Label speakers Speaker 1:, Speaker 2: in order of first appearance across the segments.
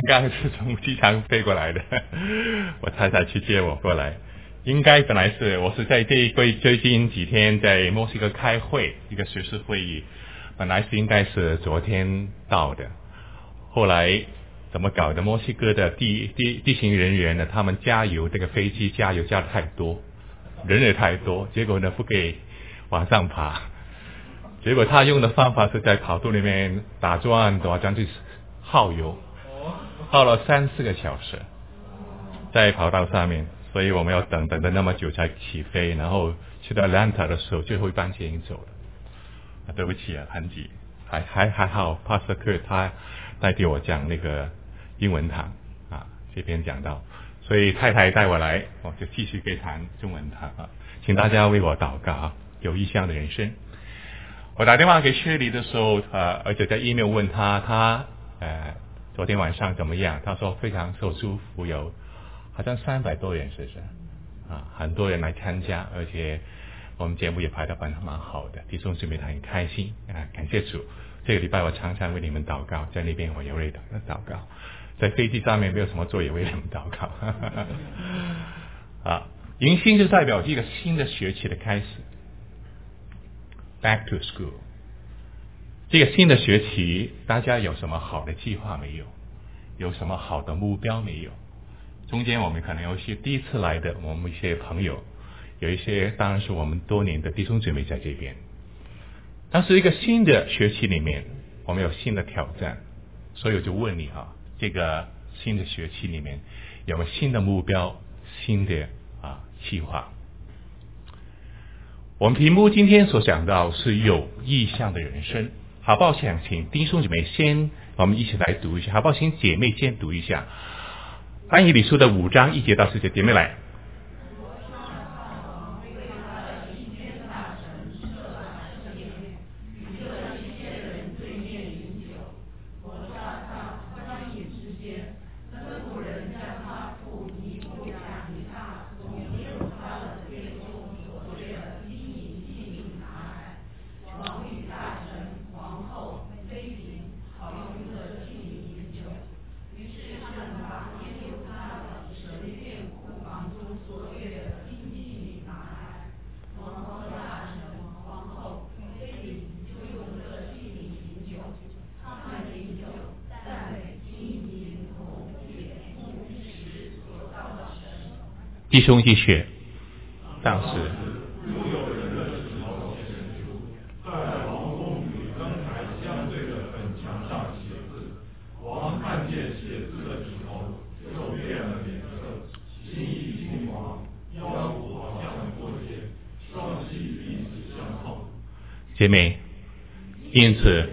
Speaker 1: 刚是从机场飞过来的，我太太去接我过来。应该本来是我是在最近几天在墨西哥开会，一个学术会议，本来是应该是昨天到的，后来怎么搞的？墨西哥的地勤人员呢，他们加油这个飞机加油加的太多，人也太多，结果呢不给往上爬。结果他用的方法是在跑道里面打转去耗油，耗了3-4个小时在跑道上面，所以我们要等的那么久才起飞，然后去到 Atlanta 的时候最后一班机已经走了。对不起啊，很挤，还好 Pastor Kurt 他代替我讲那个英文堂这边讲到，所以太太带我来，我就继续给谈中文堂请大家为我祷告有异象的人生。我打电话给薛里的时候而且在 email 问他昨天晚上怎么样，他说非常受祝福，有好像300多人，是不是很多人来参加，而且我们节目也排得蛮好的，弟兄姊妹很开心感谢主。这个礼拜我常常为你们祷告，在那边我也为祷告，在飞机上面没有什么做也为你们祷告迎新就代表一个新的学期的开始， Back to school。 这个新的学期大家有什么好的计划没有？有什么好的目标没有？中间我们可能有一些第一次来的我们一些朋友，有一些当然是我们多年的弟兄姊妹在这边。但是一个新的学期里面我们有新的挑战，所以我就问你这个新的学期里面有没有新的目标，新的计划？我们题目今天所讲到是有异象的人生，好不好？想请弟兄姐妹先我们一起来读一下，好不好？请姐妹先读一下但以理书的5章1节到4节，姐妹来。弟兄继续，当时姐妹，因此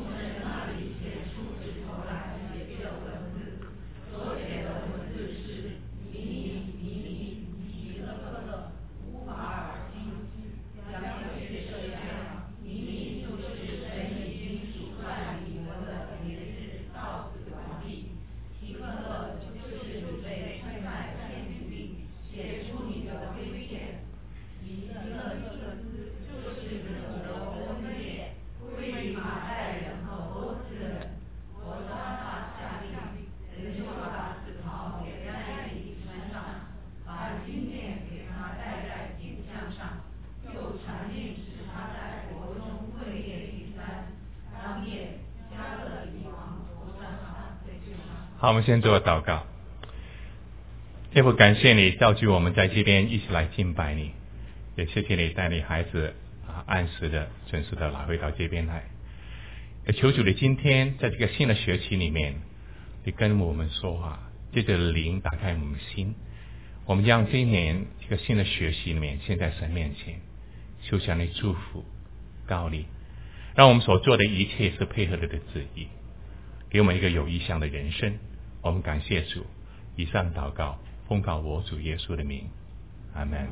Speaker 1: 好，我们先做祷告。天父，感谢你召集我们在这边一起来敬拜你，也谢谢你带领孩子按时的准时的来回到这边来。也求主你今天在这个新的学期里面，你跟我们说话，借着灵打开我们心，我们让今年这个新的学习里面现在神面前求向你祝福高你，让我们所做的一切是配合你的旨意，给我们一个有异象的人生。我们感谢主，以上祷告奉告我主耶稣的名，阿们。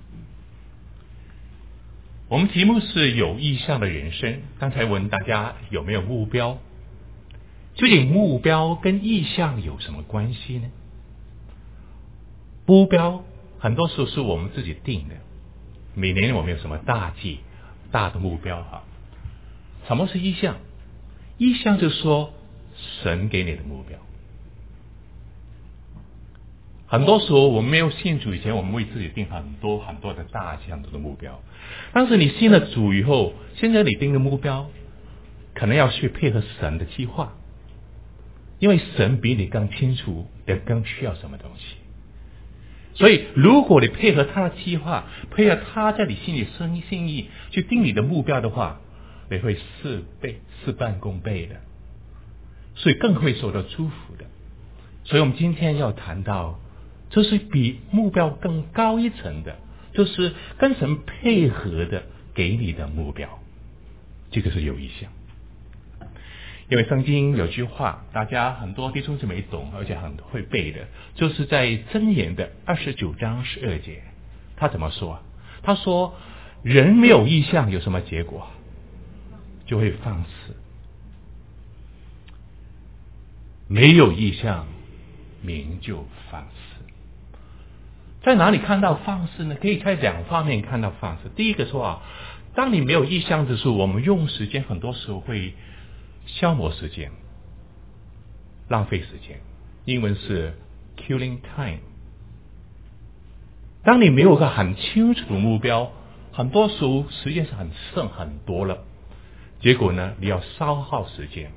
Speaker 1: 我们题目是有异象的人生，刚才问大家有没有目标，究竟目标跟异象有什么关系呢？目标很多时候是我们自己定的，每年我们有什么大计大的目标什么是异象？异象就是说神给你的目标， 很多时候我们没有信主以前，我们为自己定很多很多的大项目的目标。但是你信了主以后，现在你定的目标可能要去配合神的计划，因为神比你更清楚也更需要什么东西。所以如果你配合他的计划，配合他在你心里生心意去定你的目标的话，你会事半功倍的，所以更会受到祝福的。所以我们今天要谈到，这是比目标更高一层的，就是跟神配合的给你的目标，这个是有意向。因为圣经有句话，大家很多弟兄姊妹懂，而且很会背的，就是在箴言的29章12节，他怎么说？他说人没有意向有什么结果？就会放肆。没有意向民就放肆。在哪里看到放肆呢？可以在两方面看到放肆。第一个说当你没有意向的时候，我们用时间很多时候会消磨时间，浪费时间，英文是 killing time。 当你没有个很清楚的目标，很多时候时间是剩很多了，结果呢你要消耗时间。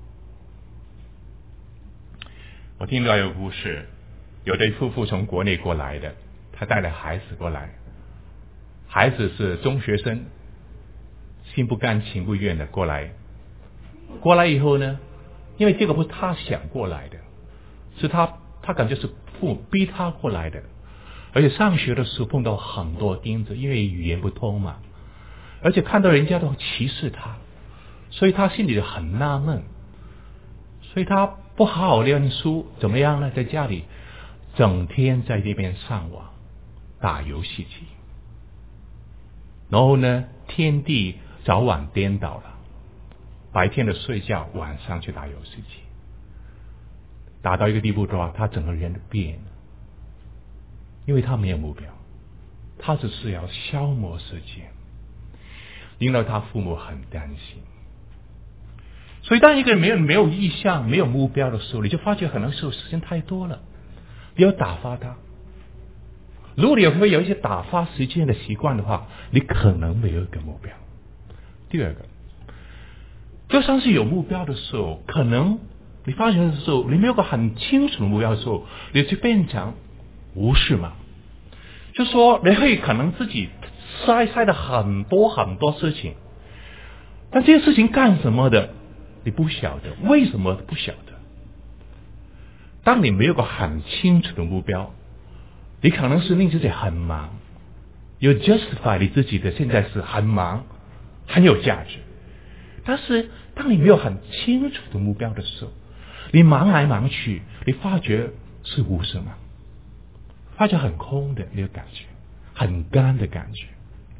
Speaker 1: 我听到有个故事，有对夫妇从国内过来的，他带了孩子过来，孩子是中学生，心不甘情不愿的过来以后呢，因为这个不是他想过来的，是他感觉是父母逼他过来的，而且上学的时候碰到很多钉子，因为语言不通嘛，而且看到人家都歧视他，所以他心里很纳闷，所以他不好好念书，怎么样呢？在家里整天在这边上网打游戏机，然后呢天地早晚颠倒了，白天的睡觉，晚上去打游戏机，打到一个地步的话，他整个人都变了，因为他没有目标，他只是要消磨时间，令到他父母很担心。所以当一个人没有意向没有目标的时候，你就发觉可能是时间太多了，你要打发他。如果你会有一些打发时间的习惯的话，你可能没有一个目标。第二个，就算是有目标的时候，可能你发现的时候，你没有个很清楚的目标的时候，你就变成无视嘛。就说你会可能自己塞的很多很多事情，但这些事情干什么的你不晓得，为什么不晓得？当你没有个很清楚的目标，你可能是令自己很忙，有 justify 你自己的现在是很忙，很有价值。但是当你没有很清楚的目标的时候，你忙来忙去，你发觉是无什么，发觉很空的那个感觉，很干的感觉。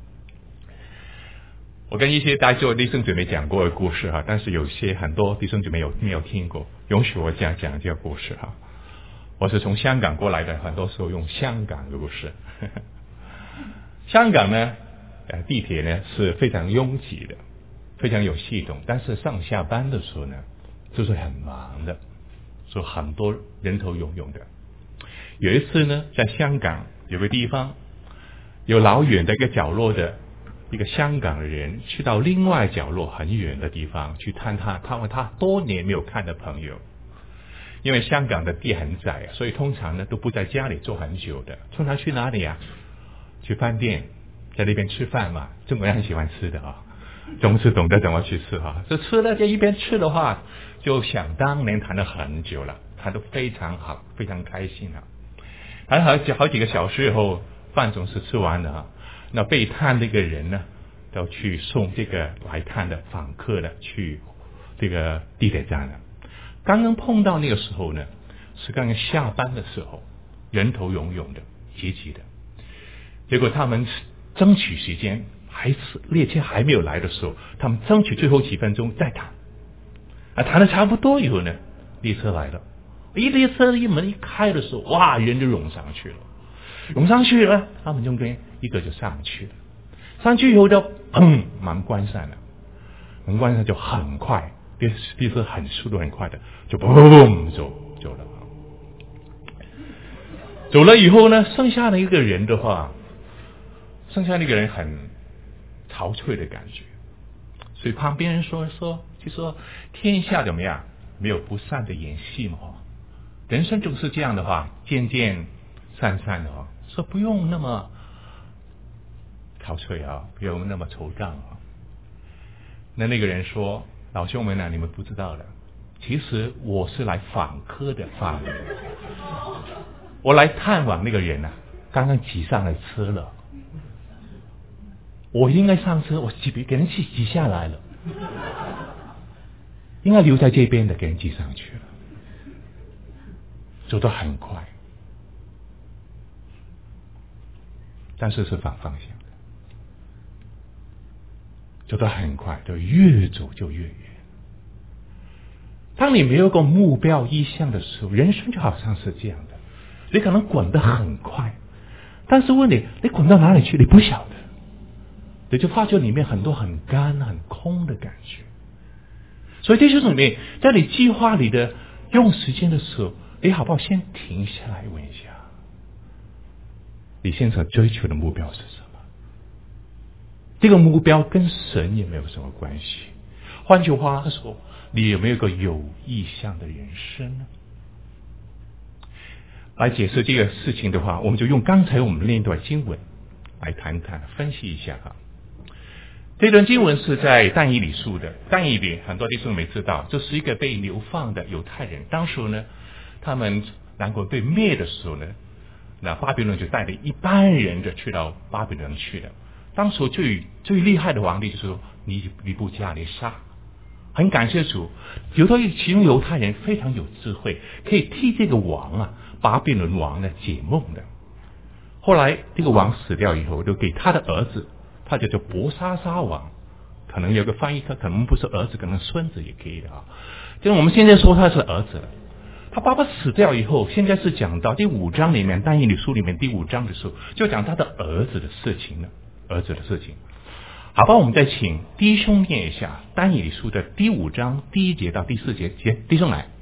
Speaker 1: 我跟一些弟兄姊妹讲过的故事哈，但是有些很多弟兄姊妹没有听过，容许我讲这个故事哈。我是从香港过来的，很多时候用香港的故事。香港呢，地铁呢是非常拥挤的，非常有系统，但是上下班的时候呢，就是很忙的，所以很多人头涌涌的。有一次呢，在香港有个地方，有老远的一个角落的一个香港人去到另外角落很远的地方去探望他多年没有看的朋友。因为香港的地很窄，所以通常呢都不在家里坐很久的，通常去哪里啊？去饭店，在那边吃饭嘛，中国人很喜欢吃的总是懂得怎么去吃这吃了，这一边吃的话，就想当年谈了很久了，谈得非常好，非常开心谈好几个小时以后，饭总是吃完了那被探那个人呢，都去送这个来探的访客呢去这个地铁站了。刚刚碰到那个时候呢，是刚刚下班的时候，人头涌涌的，挤挤的。结果他们争取时间，列车还没有来的时候，他们争取最后几分钟再谈。谈的差不多以后呢，列车来了。列车一门一开的时候，哇，人就涌上去了，他们中间一个就上去了。上去以后就砰，门关上了，门关上就很快。列车速度很快的，就砰走了。 走了以后呢，剩下的一个人的话，剩下那个人很憔悴的感觉，所以旁边人就说天下怎么样，没有不散的筵席嘛，人生就是这样的话，渐渐散散的话，说不用那么憔悴啊，不用那么惆怅啊。那个人说，老兄们啊，你们不知道的，其实我是来访客的，我来探望那个人啊，刚刚挤上了车了，我应该上车，我给人挤下来了，应该留在这边的，给人挤上去了，走得很快，但是是反方向的，走得很快，就越走就越远。当你没有个目标意向的时候，人生就好像是这样的，你可能滚得很快，但是问你滚到哪里去，你不晓得，你就发觉里面很多很干很空的感觉。所以这就是里面，在你计划里的用时间的时候，你好不好先停下来问一下，你现在追求的目标是什么？这个目标跟神也没有什么关系。换句话说，你有没有个有意向的人生呢？来解释这个事情的话，我们就用刚才我们那段经文来谈谈分析一下哈。这段经文是在但以理书的，但以理很多弟兄没知道，这是一个被流放的犹太人。当时呢，他们南国被灭的时候呢，那巴比伦就带了一班人的去到巴比伦去了。当时最厉害的皇帝就是尼布甲尼撒。很感谢主，其中犹太人非常有智慧，可以替这个王啊，巴比伦王呢解梦的。后来这个王死掉以后，就给他的儿子，他叫做伯沙撒王，可能有个翻译，可能不是儿子，可能孙子也可以的啊。就是我们现在说他是儿子了。他爸爸死掉以后，现在是讲到第5章里面，但以理书里面第5章的时候，就讲他的儿子的事情了，儿子的事情。好吧，我们再请弟兄念一下但以理书的第5章第1节到第4节，弟兄来。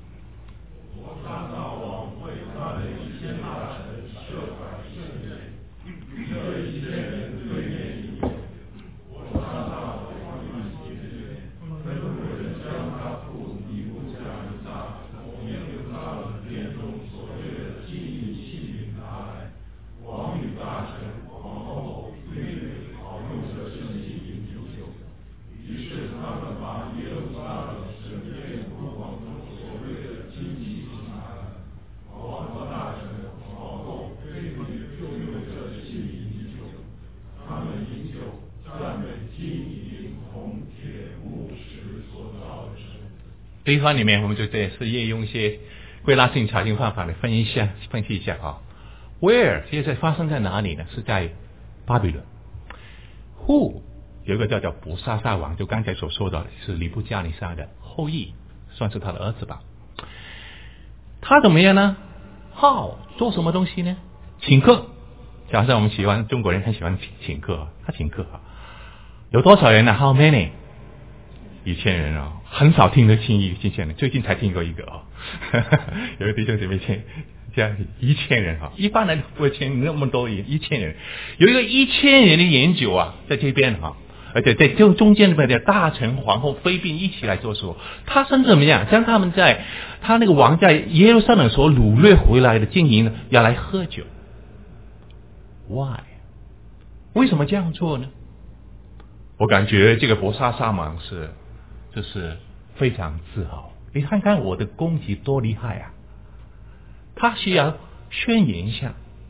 Speaker 1: 这一番里面，我们就这是业用一些归纳性查经方法来分析一下啊。Where 现在发生在哪里呢？是在巴比伦。Who 有一个叫伯沙撒王，就刚才所说的是尼布甲尼撒的后裔，算是他的儿子吧。他怎么样呢？做什么东西呢？请客。假设我们中国人很喜欢请客，他请客啊，有多少人呢 ？How many？ 1000人啊，很少听得清1000人，最近才听过一个啊，有个弟兄姐妹这样1000人啊，一般人不会听那么多1000人，有一个1000人的研究啊，在这边啊，而且在中间的大臣、皇后、妃嫔一起来做事，他甚至怎么样，将他们他那个王在耶路撒冷所掳掠回来的金银要来喝酒。Why？ 为什么这样做呢？我感觉这个伯沙撒王就是非常自豪。你看看我的功绩多厉害啊！他需要宣言一下，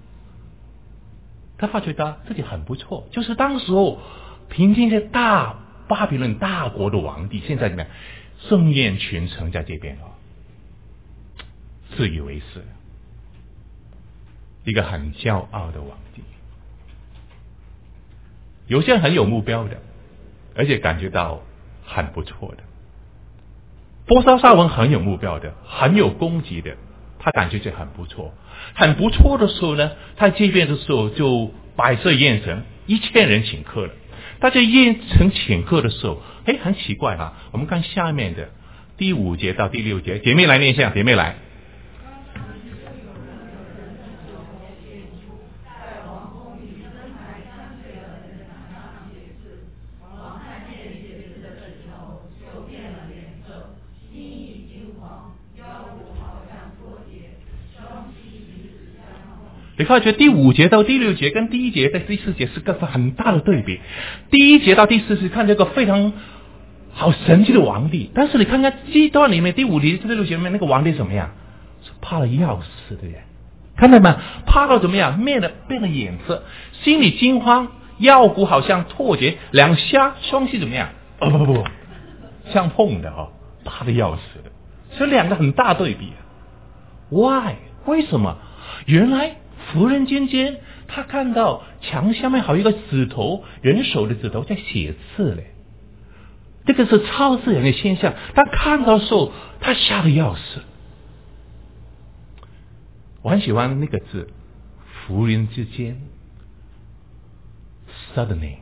Speaker 1: 他发觉到自己很不错，就是当时候平定这大巴比伦大国的皇帝，现在怎么样？盛宴群臣在这边自以为是，一个很骄傲的皇帝。有些人很有目标的，而且感觉到很不错的。伯沙撒王很有目标的，很有功绩的，他感觉这很不错。很不错的时候呢，他这边的时候就摆设宴神，1000人请客了。大家宴神请客的时候，很奇怪啊。我们看下面的第5节到第6节，姐妹来念一下，姐妹来。 你发觉第5节到第6节跟第1节到第4节是个很大的对比。第1节到第4节看这个非常好神奇的皇帝，但是你看看这段里面第5节到第6节里面那个皇帝怎么样？是怕的要死的人，看到吗？怕到怎么样？变了眼色，心里惊慌，腰骨好像脱节，两下双膝怎么样？不，相碰的哦，怕的要死的。所以两个很大对比。Why？ 为什么？原来仆人间他看到墙下面还有一个指头，人手的指头在写字嘞。这个是超自然的现象。他看到的时候，他吓得要死。我很喜欢那个字，仆人之间 ，suddenly。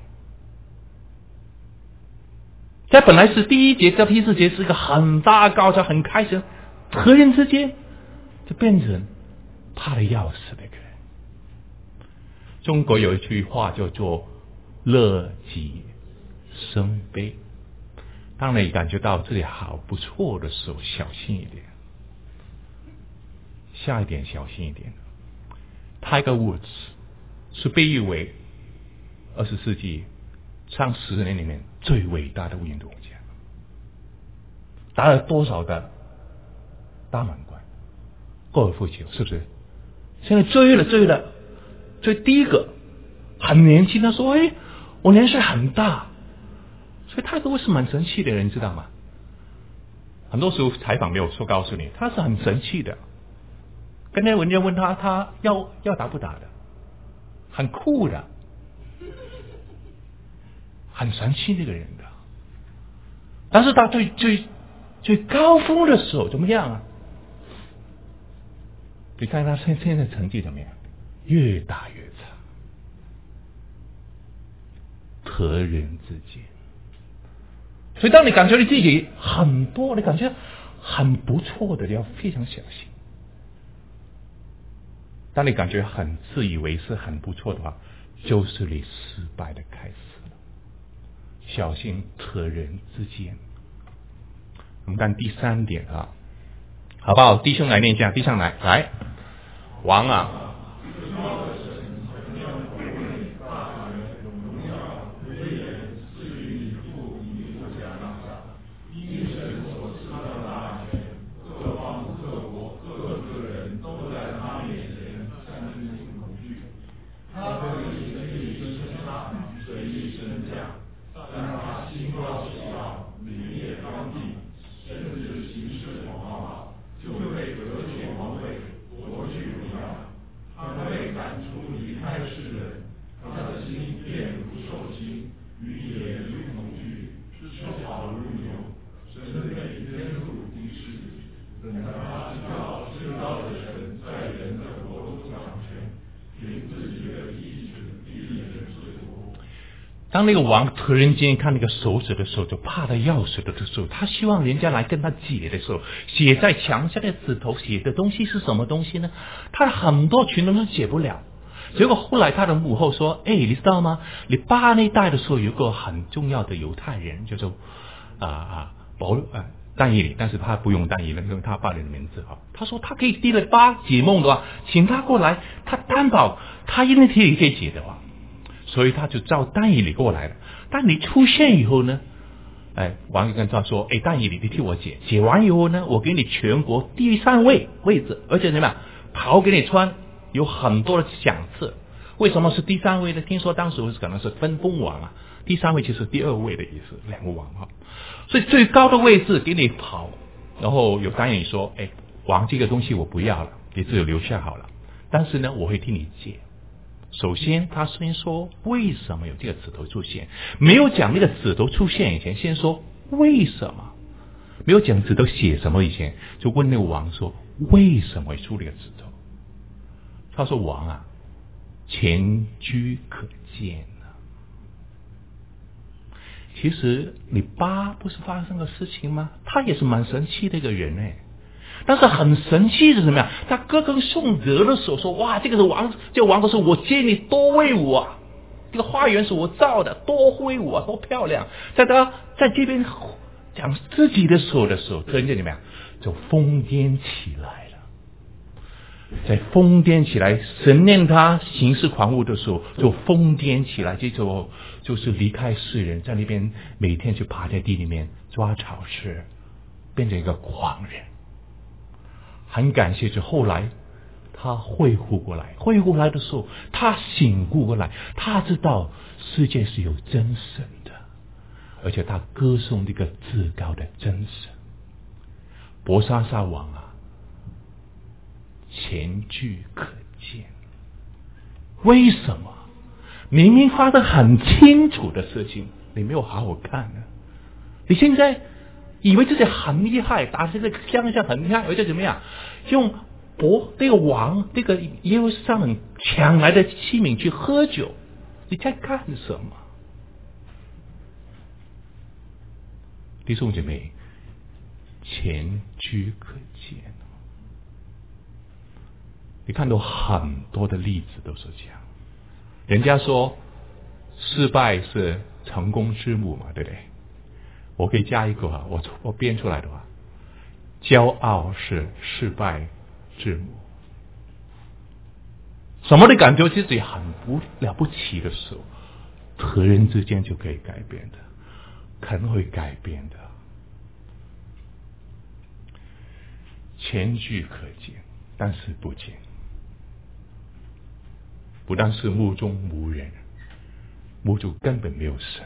Speaker 1: 在本来是第1节到第4节是一个很大高潮，很开心，突然之间就变成怕得要死的一个人。中国有一句话叫做乐极生悲。当你感觉到自己好不错的时候，小心一点，下一点小心一点。Tiger Woods 是被誉为20世纪上10年里面最伟大的运动家，打了多少个大满贯，高尔夫球是不是？现在追了，第一个很年轻，他说：“我年岁很大。”所以他都是蛮神气的人，你知道吗？很多时候采访没有说告诉你，他是很神气的。跟那人家问他要打不打的，很酷的，很神气那个人的。但是他最高峰的时候怎么样啊？你看他现在成绩怎么样？越打越差，特人之间。所以当你感觉你自己很多，你感觉很不错的，你要非常小心。当你感觉很自以为是很不错的话，就是你失败的开始了。小心特人之间。我们看第3点啊，好不好？弟兄来念一下，弟兄来，王啊，当那个王突然间看那个手指的时候，就怕得要死的时候，他希望人家来跟他解的时候，写在墙上的指头写的东西是什么东西呢？他很多群众都解不了。结果后来他的母后说：“你知道吗？你爸那代的时候有个很重要的犹太人，叫做但以理，但是他不用但以理，用他爸的名字啊。他说他可以第了8解梦的话，请他过来，他担保他一定可以解的话。”所以他就召但以理过来了。但你出现以后呢，王就跟他说：“但以理，你替我解，解完以后呢，我给你全国第3位置，而且怎么样，袍给你穿，有很多的赏赐。为什么是第3位呢？听说当时可能是分封王啊，第3位就是第2位的意思，2个王啊。所以最高的位置给你袍，然后有但以理说：王这个东西我不要了，你自己留下好了。但是呢，我会替你解。”首先他先说为什么有这个指头出现，没有讲那个指头出现以前，先说为什么，没有讲指头写什么以前，就问那个王说为什么会出这个指头。他说：“王啊，前车可鉴啊。其实你爸不是发生个事情吗？他也是蛮神气的一个人但是很神气的怎么样？他歌功颂德的时候说：哇，这个是王，这个王都是我接你多威武啊！这个花园是我造的，多威武啊，多漂亮！在他在这边讲自己的时候，突然间怎么样，就疯癫起来了。 在疯癫起来，神念他行事狂悟的时候，就疯癫起来，就是离开世人，在那边每天就爬在地里面抓草吃，变成一个狂人。很感谢，就后来他恢复过来的时候，他醒悟过来，他知道世界是有真神的，而且他歌颂这个至高的真神。伯沙撒王啊，前句可见。为什么？明明发生很清楚的事情，你没有好好看呢？你现在以为自己很厉害，打这个将相很厉害，而且怎么样，用这个王这个耶路撒冷抢来的器皿去喝酒，你在干什么？弟兄姐妹，前车可鉴。你看到很多的例子都是这样。人家说失败是成功之母嘛，对不对？我可以加一个啊，我编出来的话，骄傲是失败之母。什么的感觉自己很不了不起的时候，突然之间就可以改变的，可能会改变的。前句可见，但是不见。不但是目中无人，目中根本没有神。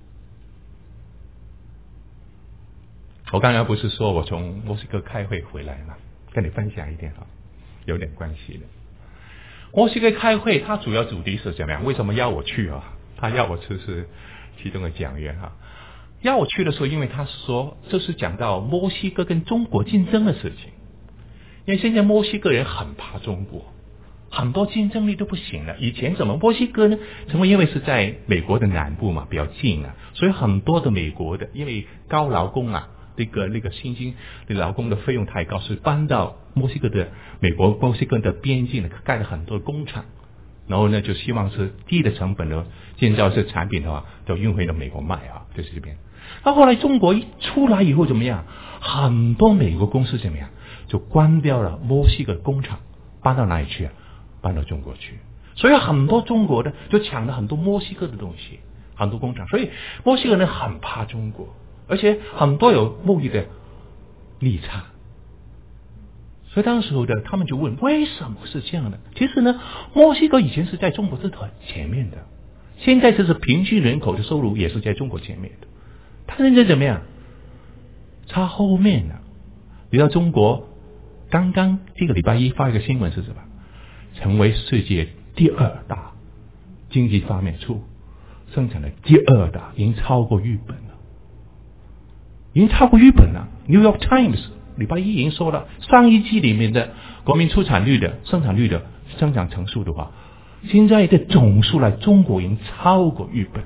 Speaker 1: 我刚才不是说我从墨西哥开会回来吗？跟你分享一点啊，有点关系的。墨西哥开会，它主要主题是怎么样？为什么要我去啊？他要我去是其中的讲员啊。要我去的时候，因为他说这是讲到墨西哥跟中国竞争的事情。因为现在墨西哥人很怕中国，很多竞争力都不行了。以前怎么墨西哥呢？因为是在美国的南部嘛，比较近啊，所以很多的美国的因为高劳工啊，那个薪金的劳工的费用太高，所以搬到墨西哥的墨西哥的边境呢，盖了很多工厂，然后呢就希望是低的成本呢建造这产品的话，就运回到美国卖啊，就是这边。那后来中国一出来以后怎么样？很多美国公司怎么样？就关掉了墨西哥工厂，搬到哪里去啊？搬到中国去。所以很多中国的就抢了很多墨西哥的东西，很多工厂。所以墨西哥人很怕中国，而且很多有贸易的利差。所以当时候的他们就问，为什么是这样的？其实呢，墨西哥以前是在中国是很前面的，现在就是平均人口的收入也是在中国前面的。他现在怎么样？差后面了。你知道中国刚刚这个礼拜一发一个新闻是什么？成为世界第二大经济方面生产的第二大，已经超过日本了。New York Times 礼拜一已经说了，上一季里面的国民出产率的生产率的增长乘数的话，现在的总数来，中国已经超过日本了。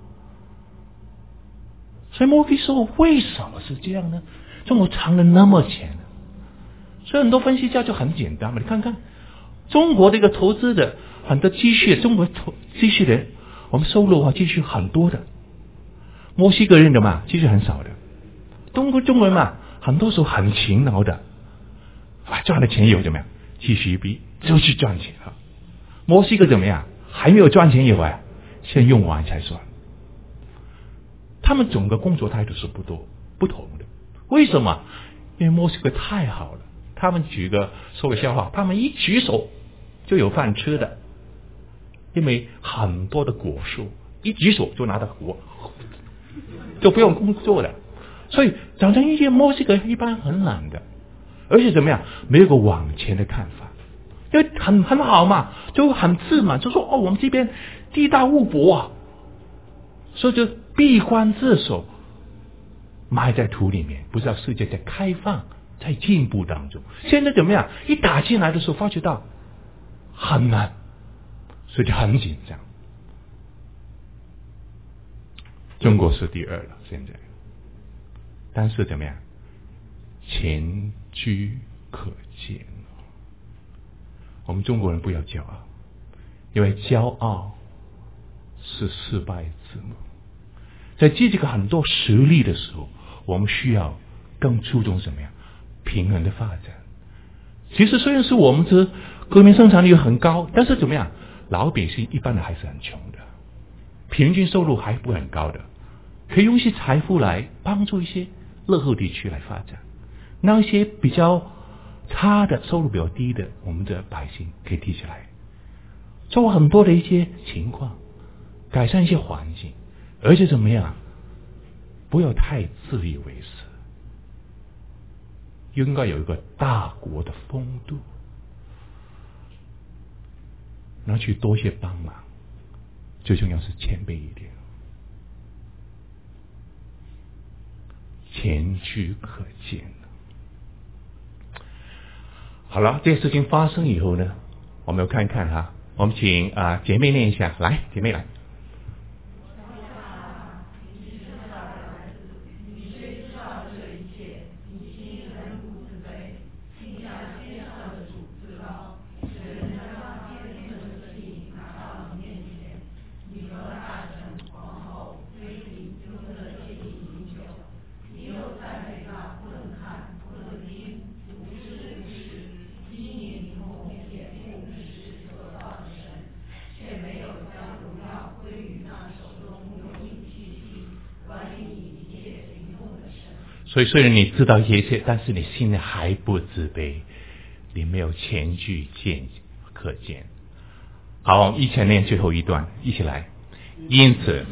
Speaker 1: 所以莫菲说，为什么是这样呢？中国藏了那么钱呢？所以很多分析家就很简单嘛，你看看中国这个投资的很多积蓄，中国积蓄的我们收入啊积蓄很多的，墨西哥人的嘛积蓄很少的，中国人嘛很多时候很勤劳的，赚的钱有怎么样？继续逼就去赚钱了。墨西哥怎么样？还没有赚钱有啊，先用完才算。他们整个工作态度是不同的。为什么？因为墨西哥太好了。他们说个笑话，他们一举手就有饭吃的，因为很多的果树一举手就拿到果，就不用工作的。所以早晨一些墨西哥一般很懒的，而且怎么样，没有个往前的看法，因为很好嘛，就很自满，就说我们这边地大物博啊，所以就闭关自守，埋在土里面，不知道世界在开放，在进步当中。现在怎么样？一打进来的时候，发觉到很难，所以就很紧张。中国是第二了，现在，但是怎么样？前车可鉴。我们中国人不要骄傲，因为骄傲是失败之母。在这个很多实力的时候，我们需要更注重什么呀？平衡的发展。其实虽然是我们是国民生产率很高，但是怎么样？老百姓一般的还是很穷的，平均收入还不很高的，可以用一些财富来帮助一些落后地区来发展，那一些比较差的收入比较低的，我们的百姓可以提起来，做很多的一些情况，改善一些环境，而且怎么样？不要太自以为是，应该有一个大国的风度，然后去多些帮忙，最重要是谦卑一点，前车可鉴。好了，这些事情发生以后呢，我们要看看哈，我们请姐妹念一下，来，姐妹来。所以虽然你知道一切，但是你心里还不自卑，你没有前车可鉴。好，我们一起念最后一段，一起来。因此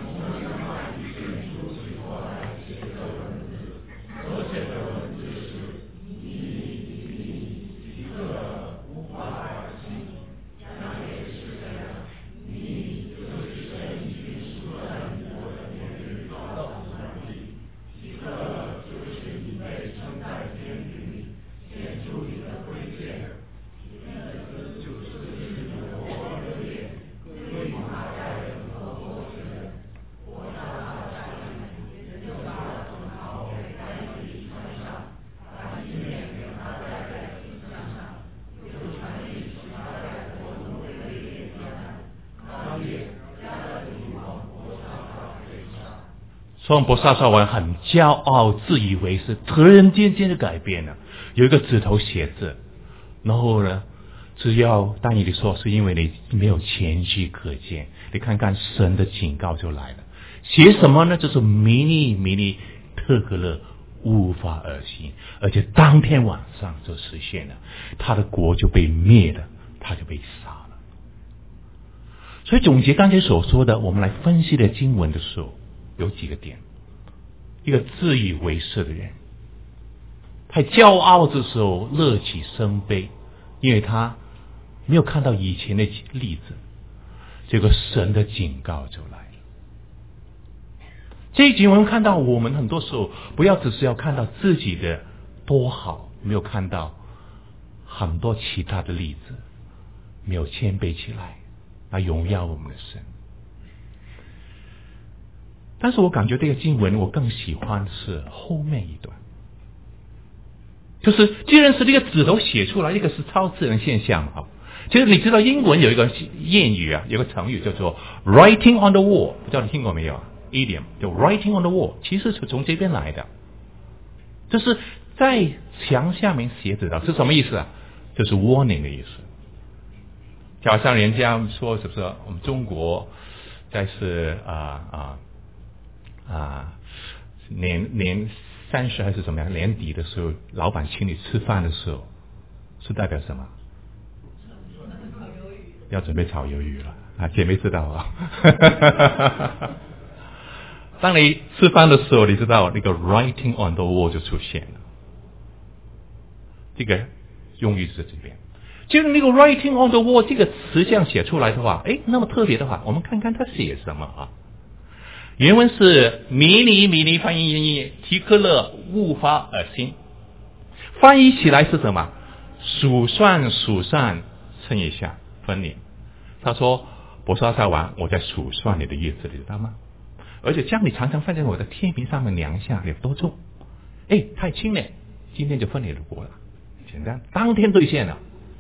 Speaker 1: 所以伯沙撒王很骄傲，自以为是，突然间的改变了，有一个指头写字，然后呢，只要但以理说是因为你没有前车可鉴，你看看神的警告就来了，写什么呢？就是弥尼特格勒无法而行，而且当天晚上就实现了，他的国就被灭了，他就被杀了。所以总结刚才所说的，我们来分析的经文的时候，有几个点。一个自以为是的人，太骄傲的时候乐极生悲，因为他没有看到以前的例子，这个神的警告就来了。这一集我们看到，我们很多时候不要只是要看到自己的多好，没有看到很多其他的例子，没有谦卑起来来荣耀我们的神。但是我感觉这个经文我更喜欢是后面一段，就是既然是这个指头写出来，一个是超自然现象啊。其实你知道英文有一个谚语啊，有个成语叫做 writing on the wall， 不知道你听过没有 ？idiom 就 writing on the wall， 其实是从这边来的，就是在墙下面写指头是什么意思啊？就是 warning 的意思。就好像人家说是不是我们中国在是年30还是怎么样，年底的时候，老板请你吃饭的时候，是代表什么？要准备炒鱿鱼了啊！姐妹知道啊。当你吃饭的时候，你知道那个 writing on the wall 就出现了。这个用语是这边，就是那个 writing on the wall 这个词这样写出来的话，那么特别的话，我们看看它写什么啊？原文是弥尼翻译提克勒误发而行，翻译起来是什么？数算乘一下分离。他说伯沙撒王，我在数算你的日子，你知道吗？而且将你常常放在我的天平上面量一下，有多重？太轻了，今天就分你的国了，简单，当天兑现了。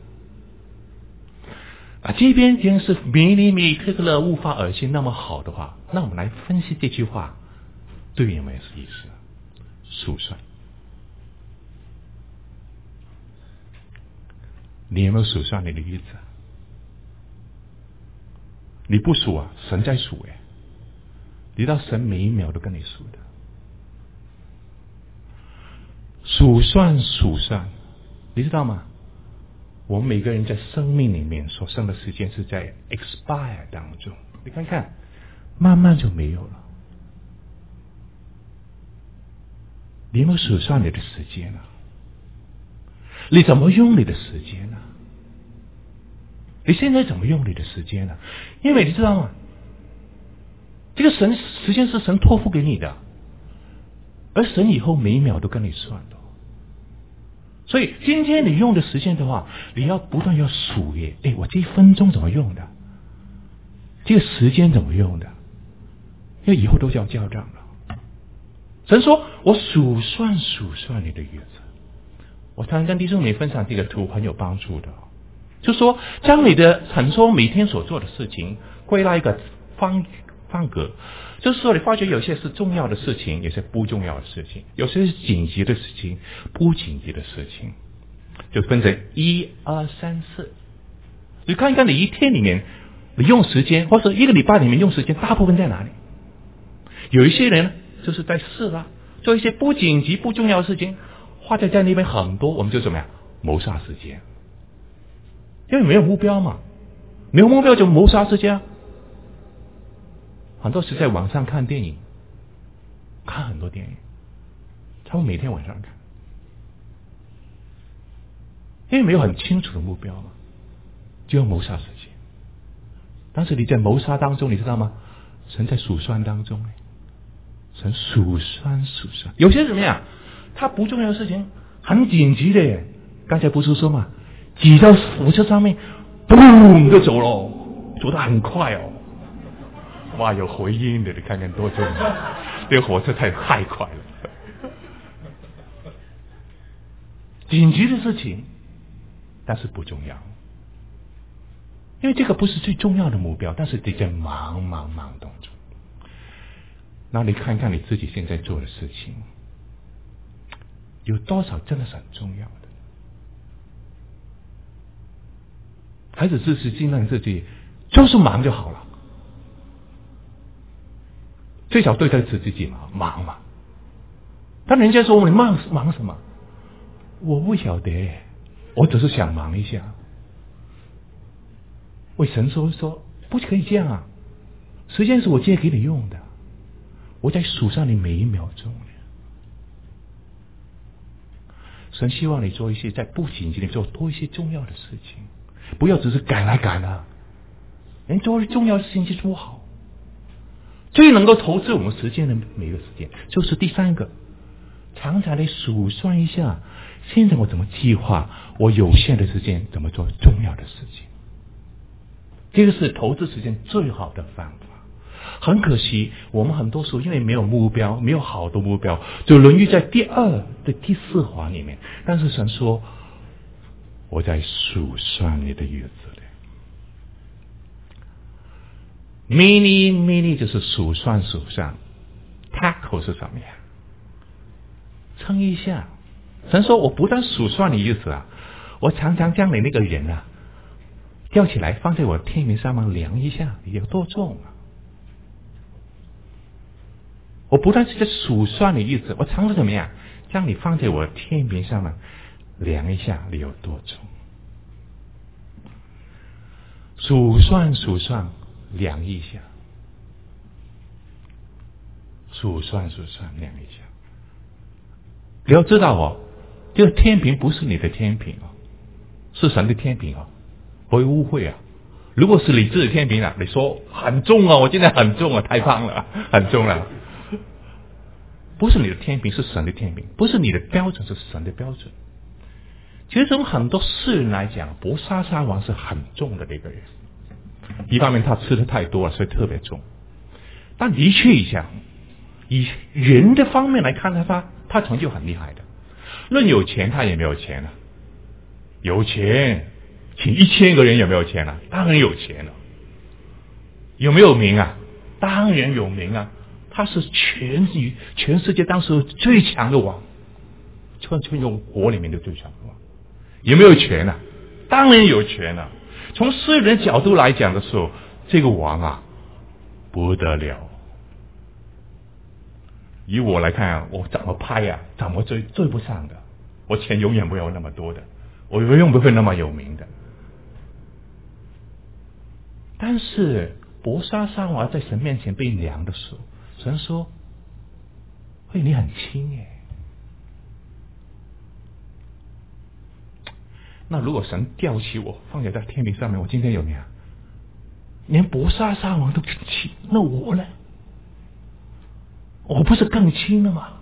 Speaker 1: 这边既然是弥尼特克勒误发而行那么好的话，那我们来分析这句话对应为是意思。数算你有没有数算你的日子？你不数啊，神在数哎，你到神每一秒都跟你数的。数算，你知道吗？我们每个人在生命里面所剩的时间是在 expire 当中，你看看，慢慢就没有了。你有没有数算你的时间呢？你怎么用你的时间呢？你现在怎么用你的时间呢？因为你知道吗？这个时间是神托付给你的，而神以后每一秒都跟你算的。所以今天你用的时间的话，你要不断要数耶，我这一分钟怎么用的？这个时间怎么用的？因为以后都是要交账了。神说我数算你的日子。我常常跟弟兄们分享这个图，很有帮助的。就说将你的很多每天所做的事情归纳一个方格，就是说你发觉有些是重要的事情，有些不重要的事情，有些是紧急的事情，不紧急的事情，就分成1、2、3、4。你看一看你一天里面你用时间，或者一个礼拜里面用时间，大部分在哪里？有一些人就是在4啦，做一些不紧急不重要的事情，花在那边很多，我们就怎么样谋杀时间？因为没有目标嘛，没有目标就谋杀时间啊。很多是在网上看电影，看很多电影，他们每天晚上看，因为没有很清楚的目标嘛，就要谋杀时间。但是你在谋杀当中，你知道吗？神在数算当中，神数算，有些怎么样？他不重要的事情，很紧急的耶。刚才不是说嘛，挤到火车上面，嘣就走了，走得很快哦。哇，有回音的，你看看多重！这个火车太快了。紧急的事情，但是不重要，因为这个不是最重要的目标，但是你在忙当中。那你看看你自己现在做的事情，有多少真的是很重要的？还是只是尽量自己就是忙就好了？最少对待自己忙嘛。但人家说你忙什么？我不晓得，我只是想忙一下。为神说不可以这样啊！时间是我借给你用的，我在数上你每一秒钟。神希望你做一些在不紧急里做多一些重要的事情，不要只是赶来赶啊，人做重要的事情去做好。最能够投资我们时间的每个时间，就是第3个，常常的数算一下，现在我怎么计划我有限的时间怎么做重要的事情。这个是投资时间最好的方法。很可惜我们很多时候因为没有目标，没有好的目标，就沦于在第2的第4环里面。但是神说我在数算你的日子里。mini 就是数算 tackle 是什么呀？称一下。神说我不但数算你日子啊，我常常将你那个人啊吊起来放在我天平上面量一下，你有多重啊？我不但是在数算你日子，我常常怎么样将你放在我天平上面量一下，你有多重？数算量一下，数算量一下。你要知道哦，这个天平不是你的天平哦，是神的天平哦，不会误会啊。如果是你自己的天平啊，你说很重啊，我今天很重啊，太胖了，很重了。不是你的天平，是神的天平，不是你的标准，是神的标准。其实从很多世人来讲，伯沙撒王是很重的那个人。一方面他吃的太多了，所以特别重。但的确一下，以人的方面来看他成就很厉害的。论有钱，他也没有钱了。有钱，请1000个人有没有钱了？当然有钱了。有没有名啊？当然有名啊。他是全世界当时最强的王，全国里面的最强的王。有没有权啊？ 当然有权了。从世人角度来讲的时候，这个王啊不得了。以我来看啊，我怎么拍啊，怎么追不上的。我钱永远不会有那么多的，我永远不会那么有名的。但是伯沙撒王在神面前被量的时候，神说：“喂，你很轻耶。”那如果神吊起我，放在天平上面，我今天有没有？连伯沙撒王都轻，那我呢？我不是更轻了吗？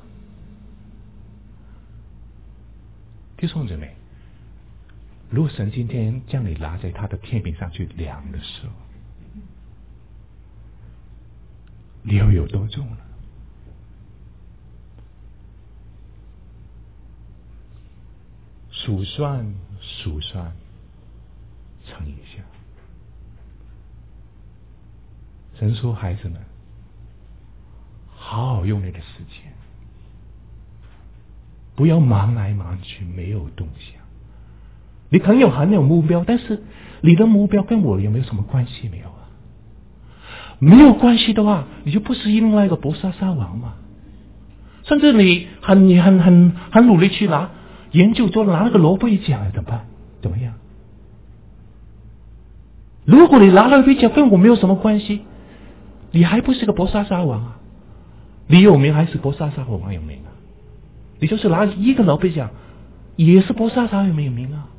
Speaker 1: 弟兄姊妹，如果神今天将你拿在他的天平上去量的时候，你又有多重了？数算，乘一下。神说：“孩子们，好好用你的时间，不要忙来忙去，没有动向。你可能有很有目标，但是你的目标跟我有没有什么关系？没有啊。没有关系的话，你就不是另外一个伯沙撒王嘛。甚至你很努力去研究拿那个罗贝奖怎么办？怎么样？如果你拿了罗贝奖跟我没有什么关系，你还不是个伯沙撒王啊？你有名还是伯沙撒王有名啊？你就是拿一个罗贝奖，也是伯沙撒有没有名啊？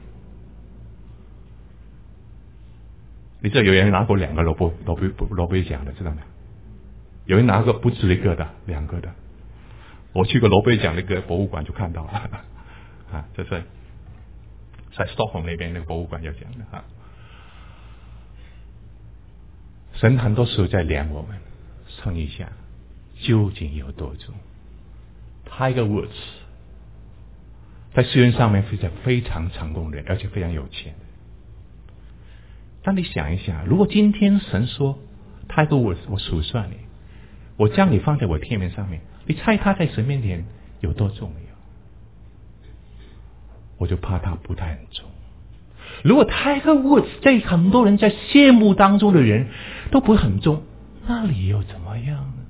Speaker 1: 你知道有人拿过2个罗贝奖的，知道吗？有人拿过不止1个的，2个的。我去过罗贝奖那个博物馆就看到了。这是在 Stockholm 那边那个博物馆要讲的啊。神很多时候在量我们，称一下究竟有多重。Tiger Woods 在世人上面非常成功的人，而且非常有钱。但你想一下，如果今天神说 Tiger Woods 我数算你，我将你放在我天平上面，你猜他在神面前有多重没有？我就怕他不太很重。如果 Tiger Woods 在很多人在羡慕当中的人都不会很重，那你又怎么样呢？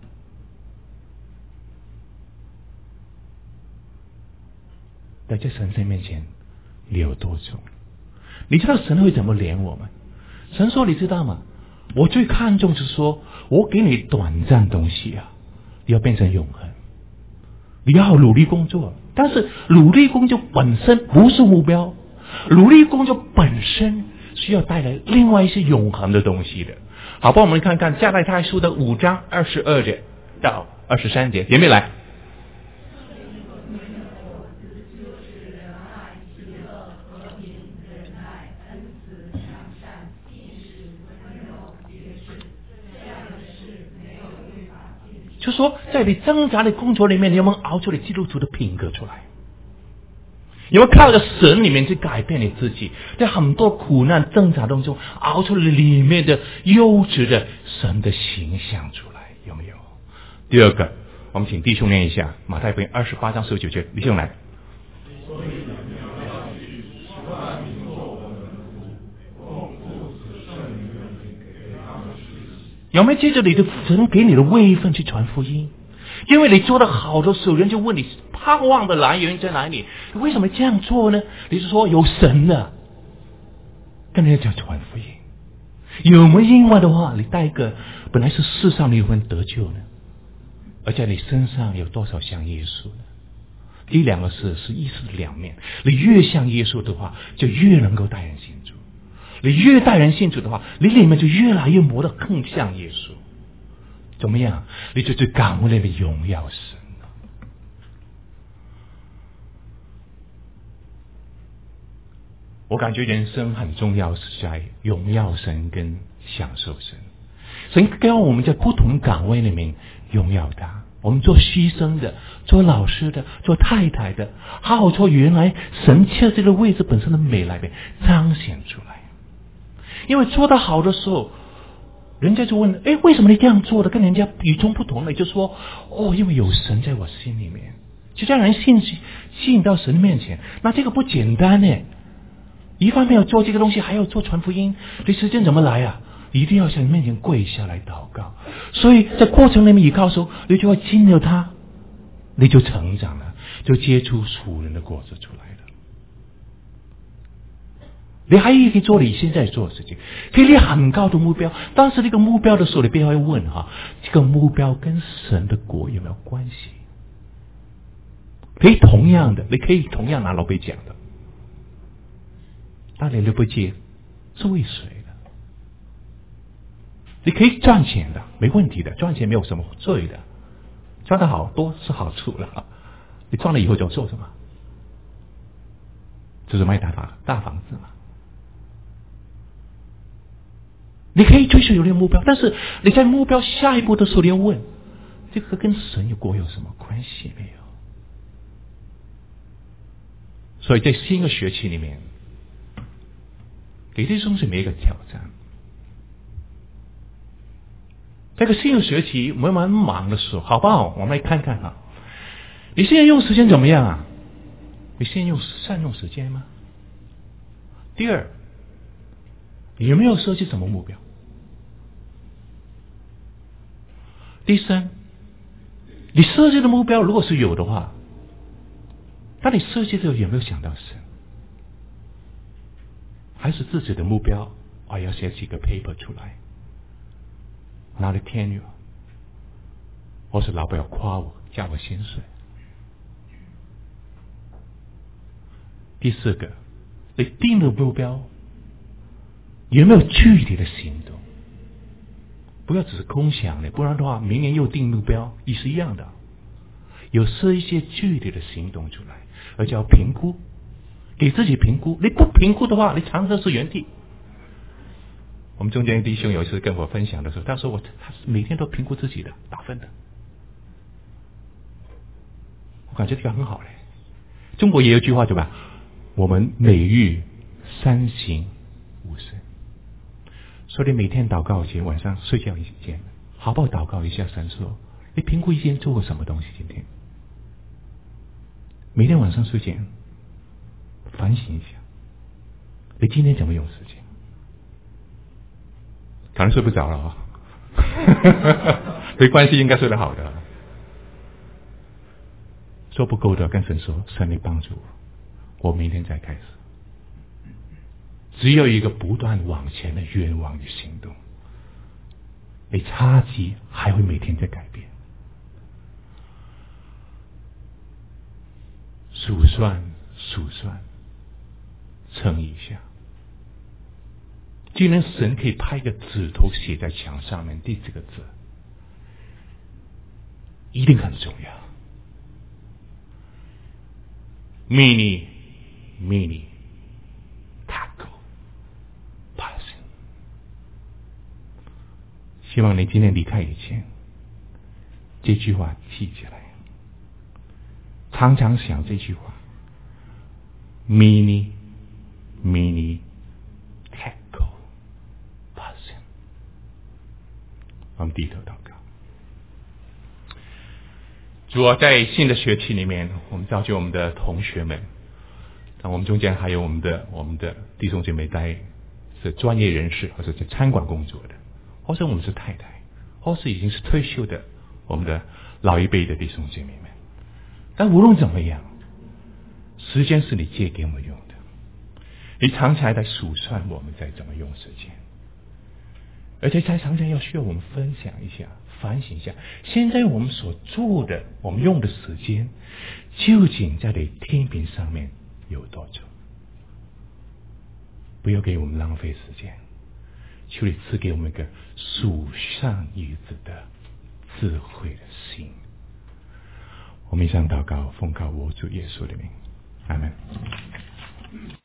Speaker 1: 在神面前你有多重？你知道神会怎么量我们？神说你知道吗？我最看重是说我给你短暂东西啊，要变成永恒。你要努力工作，但是努力工作本身不是目标，努力工作本身需要带来另外一些永恒的东西的。好吧，我们看看加拉太书的5章22节到23节，姐妹来。就说在你挣扎的工作里面，你有没有熬出你基督徒的品格出来？有没有靠着神里面去改变你自己？在很多苦难挣扎当中熬出里面的优质的神的形象出来，有没有？第二个，我们请弟兄念一下马太福音28章19节，弟兄来。有没有接着你的神给你的位分去传福音？因为你做得好的时候，人就问你盼望的来源在哪里？你为什么这样做呢？你是说有神的，跟人家传福音。有没有因为的话，你带一个本来是世上的有人得救呢，而在你身上有多少像耶稣呢？这2个是一体两面。你越像耶稣的话，就越能够带人信主。你越带人信主的话，你里面就越来越磨得更像耶稣。怎么样？你就最感悟那个荣耀神。我感觉人生很重要是在荣耀神跟享受神。神教我们在不同岗位里面荣耀他。我们做牺牲的，做老师的，做太太的，好好做原来神设这个位置本身的美来彰显出来。因为做得好的时候，人家就问：为什么你这样做的跟人家与众不同呢？就说：因为有神在我心里面，就让人吸引到神面前。那这个不简单呢，
Speaker 2: 一方面要做这个东西，还要做传福音，你时间怎么来啊？一定要向面前跪下来祷告。所以在过程里面，你告诉你就要经历他，你就成长了，就结出属人的果子出来了。你还可以做你现在做的事情，可以立很高的目标，但是这个目标的时候，你不要问这个目标跟神的国有没有关系？可以同样的，你可以同样拿老贝讲的，但你不接是为谁的？你可以赚钱的，没问题的，赚钱没有什么罪的，赚的好多是好处了。你赚了以后就做什么？就是卖大房子嘛。你可以追求有点目标，但是你在目标下一步的时候，你要问这个跟神有国有什么关系没有？所以在新的学期里面，给弟兄姊妹一个挑战。这个新的学期我们蛮忙的时候，好不好？我们来看看你现在用时间怎么样啊？你现在善用时间吗？第二，你有没有设计什么目标？第三，你设计的目标如果是有的话，那你设计的时候有没有想到神？还是自己的目标要写几个 paper 出来，拿来tenure，或是老板要夸我，加我薪水。第四个，你定的目标有没有具体的行动？不要只是空想的，不然的话，明年又定目标也是一样的。有设一些具体的行动出来，而且要评估，给自己评估。你不评估的话，你常常是原地。我们中间弟兄有一次跟我分享的时候，他说他每天都评估自己的，打分的。我感觉这个很好嘞。中国也有一句话对吧？我们每日3省吾身。所以每天祷告前，晚上睡觉以前，好不好祷告一下神说，你评估一天做过什么东西？今天每天晚上睡前反省一下，你今天怎么用时间？可能睡不着了所以关系应该睡得好的。做不够的跟神说，神你帮助我明天再开始。只有一个不断往前的愿望与行动，你差距还会每天在改变。数算，称一下。既然神可以拍个指头写在墙上面，第这个字一定很重要。mini taco passion。希望你今天离开以前，这句话记起来，常常想这句话 mini taco passion。我们低头祷告。主要在新的学期里面，我们造就我们的同学们，但我们中间还有我们的弟兄姐妹是专业人士，或者在餐馆工作的，或者我们是太太，或是已经是退休的我们的老一辈的弟兄姐妹们。但无论怎么样，时间是你借给我们用的，你常常在数算我们在怎么用时间，而且常常要需要我们分享一下，反省一下，现在我们所做的，我们用的时间，究竟在你天平上面有多久？不要给我们浪费时间，求你赐给我们一个数算日子的智慧的心。我们以上祷告，奉靠我主耶稣的名，阿们。